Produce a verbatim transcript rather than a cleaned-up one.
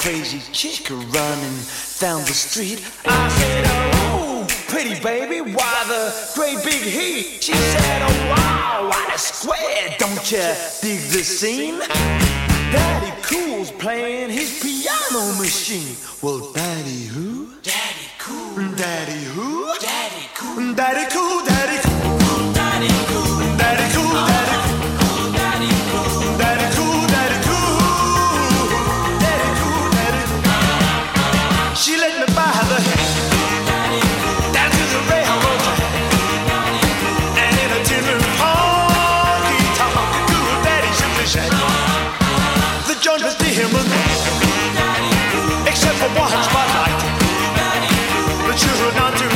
crazy chick running down the street. I said, oh, pretty baby, why the great big heat? She said, oh, wow, what a square, don't you dig the scene? Daddy Cool's playing his piano machine. Well, Daddy who? Daddy Cool. Daddy who? Daddy Cool. Daddy Cool, Daddy Cool. Daddy Cool. Daddy Cool, Daddy Cool. Daddy Cool. Daddy Cool, Daddy Cool. Daddy Cool, Daddy Cool. She let me buy the down to the railroad track. And in a tin honky tonk, cool Daddy simply said, the joint was dim, except for one spotlight. The children not to